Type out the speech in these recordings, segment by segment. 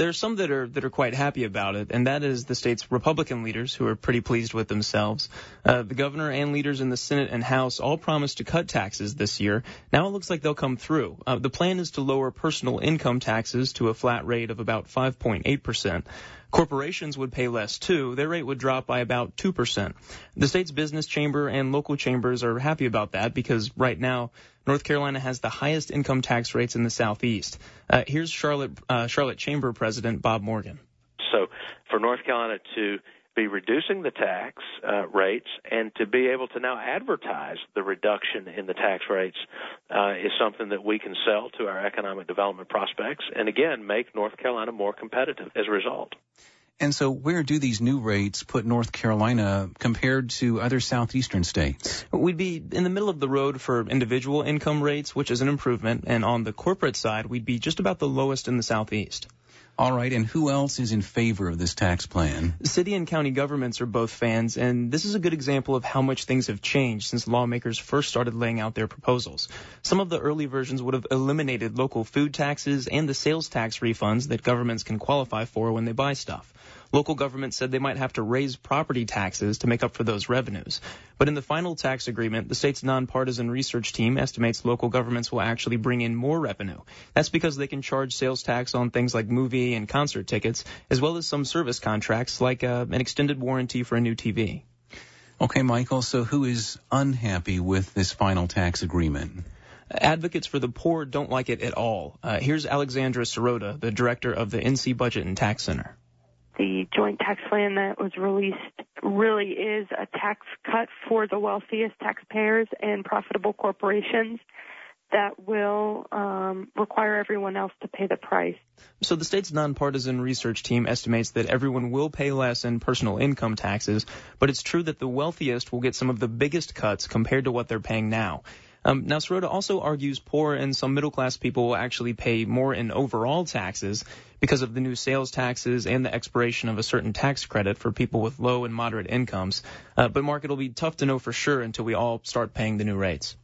There's some that are quite happy about it, and that is the state's Republican leaders who are pretty pleased with themselves. The governor and leaders in the Senate and House all promised to cut taxes this year. Now it looks like they'll come through. The plan is to lower personal income taxes to a flat rate of about 5.8%. Corporations would pay less, too. Their rate would drop by about 2%. The state's business chamber and local chambers are happy about that because right now North Carolina has the highest income tax rates in the Southeast. Here's Charlotte Chamber President Bob Morgan. So for North Carolina to be reducing the tax rates and to be able to now advertise the reduction in the tax rates is something that we can sell to our economic development prospects and, again, make North Carolina more competitive as a result. And so where do these new rates put North Carolina compared to other southeastern states? We'd be in the middle of the road for individual income rates, which is an improvement. And on the corporate side, we'd be just about the lowest in the Southeast. All right, and who else is in favor of this tax plan? City and county governments are both fans, and this is a good example of how much things have changed since lawmakers first started laying out their proposals. Some of the early versions would have eliminated local food taxes and the sales tax refunds that governments can qualify for when they buy stuff. Local governments said they might have to raise property taxes to make up for those revenues. But in the final tax agreement, the state's nonpartisan research team estimates local governments will actually bring in more revenue. That's because they can charge sales tax on things like movie and concert tickets, as well as some service contracts like an extended warranty for a new TV. Okay, Michael, so who is unhappy with this final tax agreement? Advocates for the poor don't like it at all. Here's Alexandra Sirota, the director of the NC Budget and Tax Center. The joint tax plan that was released really is a tax cut for the wealthiest taxpayers and profitable corporations that will require everyone else to pay the price. So the state's nonpartisan research team estimates that everyone will pay less in personal income taxes, but it's true that the wealthiest will get some of the biggest cuts compared to what they're paying now. Now, Sirota also argues poor and some middle-class people will actually pay more in overall taxes because of the new sales taxes and the expiration of a certain tax credit for people with low and moderate incomes. But, Mark, it'll be tough to know for sure until we all start paying the new rates.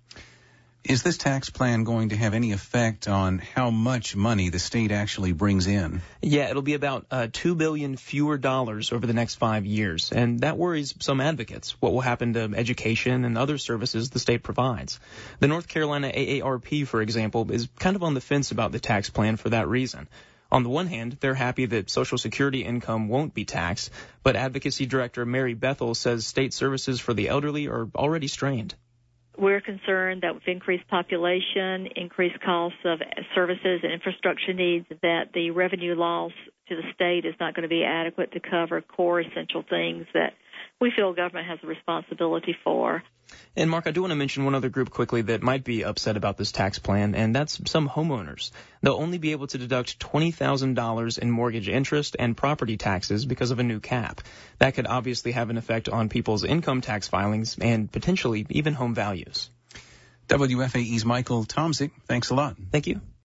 Is this tax plan going to have any effect on how much money the state actually brings in? Yeah, it'll be about $2 billion fewer dollars over the next 5 years, and that worries some advocates. What will happen to education and other services the state provides? The North Carolina AARP, for example, is kind of on the fence about the tax plan for that reason. On the one hand, they're happy that Social Security income won't be taxed, but Advocacy Director Mary Bethel says state services for the elderly are already strained. We're concerned that with increased population, increased costs of services and infrastructure needs, that the revenue loss to the state is not going to be adequate to cover core essential things that we feel government has a responsibility for. And, Mark, I do want to mention one other group quickly that might be upset about this tax plan, and that's some homeowners. They'll only be able to deduct $20,000 in mortgage interest and property taxes because of a new cap. That could obviously have an effect on people's income tax filings and potentially even home values. WFAE's Michael Tomzik, thanks a lot. Thank you.